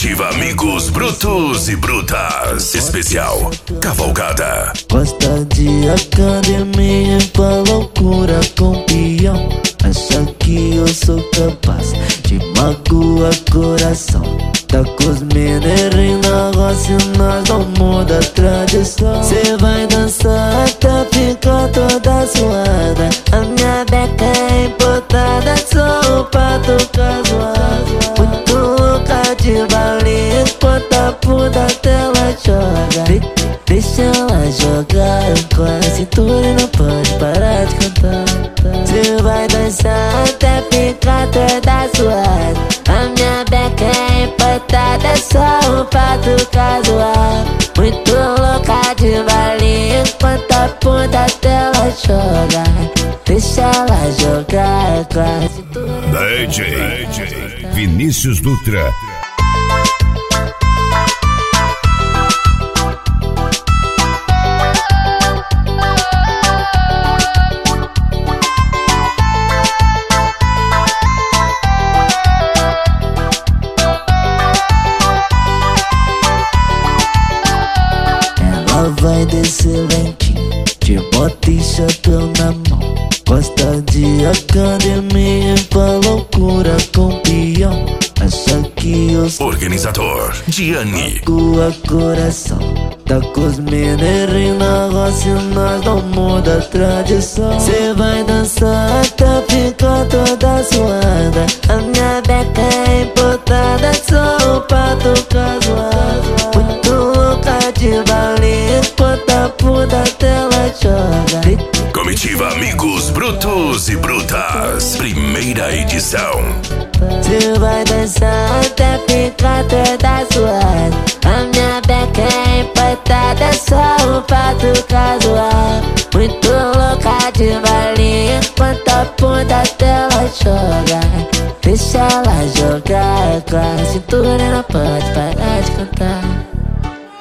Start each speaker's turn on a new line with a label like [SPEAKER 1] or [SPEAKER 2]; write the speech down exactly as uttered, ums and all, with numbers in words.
[SPEAKER 1] Comitiva Amigos Brutos e Brutas. Especial Cavalgada.
[SPEAKER 2] Gosta de academia, pra loucura com peão. Acha que eu sou capaz de magoar coração. Tá com os mineiros na roça e nós não muda a tradição. Cê vai dançar até ficar toda suada. A minha beca é importada, sou o pato casual. Muito louca de balinha, enquanto a puta tela joga. De Deixa ela jogar com a cintura e não pode parar de cantar. Cê vai dançar até ficar toda suada. A minha beca é importada, só um pato casual. Muito louca de balinha, enquanto a puta tela joga. Deixa ela jogar com a cintura.
[SPEAKER 1] D J Vinícius Dutra.
[SPEAKER 2] Vai descer lentinho, de bota e chapéu na mão. Gosta de academia, pra loucura com peão. Acha que eu sou
[SPEAKER 1] Organizador Gianni.
[SPEAKER 2] Magoa coração. Tá com os mineiros na roça e nós não muda a tradição. Cê vai dançar até ficar toda suada. A minha beca é importada, sou o pato casual. Muito louca de balinha, enquanto a puta tela joga.
[SPEAKER 1] Comitiva Amigos Brutos e Brutas. Primeira edição.
[SPEAKER 2] Cê vai dançar até ficar toda suada. A minha beca é importada, só um pato casual. Muito louca de balinha, enquanto a puta tela joga. Deixa ela jogar com a cintura na